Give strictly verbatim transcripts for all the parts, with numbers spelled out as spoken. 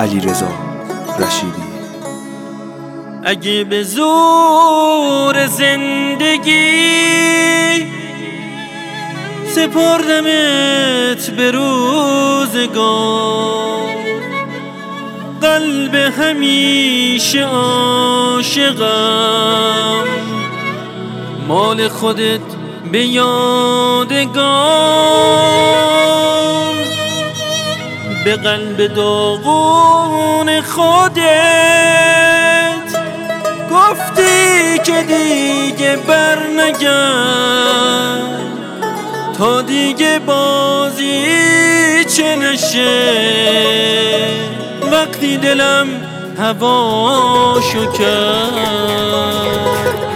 علیرضا رشیدی. اگه به زور زندگی سپردمت به روزگار، قلب همیشه عاشقم، مال خودت به یادگار، به قلب داغون خودت گفتی که دیگه بر نگرد، تا دیگه بازی چه نشه. وقتی دلم هواشو کرد،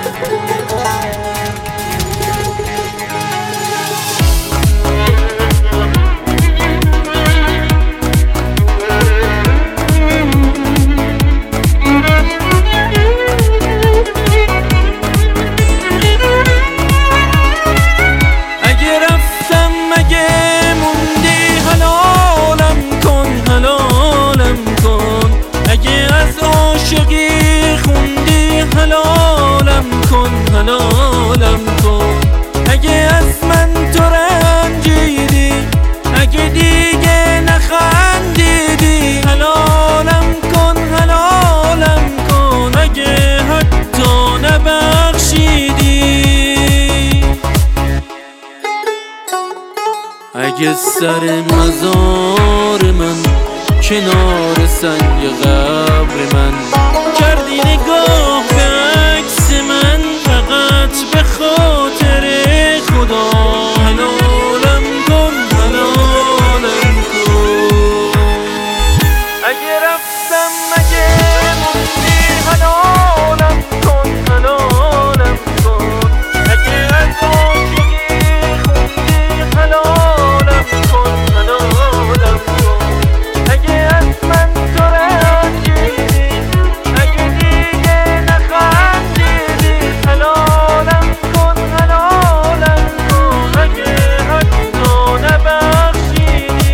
حلالم کن حلالم کن. اگه از من تو رنجیدی، اگه دیگه نخندیدی، حلالم کن حلالم کن. اگه حتی نبخشیدی، اگه سر مزار من کنار سنگ قبر من کردی نگاه به عکس من، فقط به خاطر خدا. حلالم کن حلالم کن. اگه رفتم اگه موندی، حلالم کن حلالم کن. اگه از عاشقی خوندی، حلالم کن حلالم کن. اگه از من تو رنجیدی، اگه دیگه نخندیدی، حلالم کن حلالم کن. اگه حتی نبخشیدی،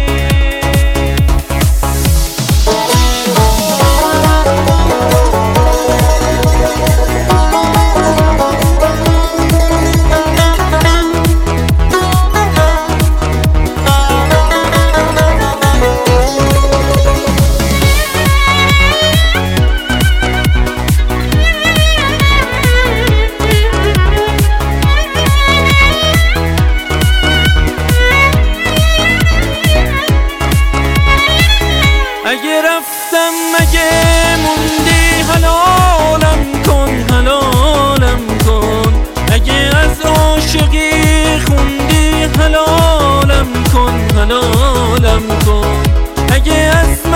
اگه رفتم اگه موندی، حلالم کن حلالم کن. اگه از عاشقی خوندی، حلالم کن حلالم کن. اگه از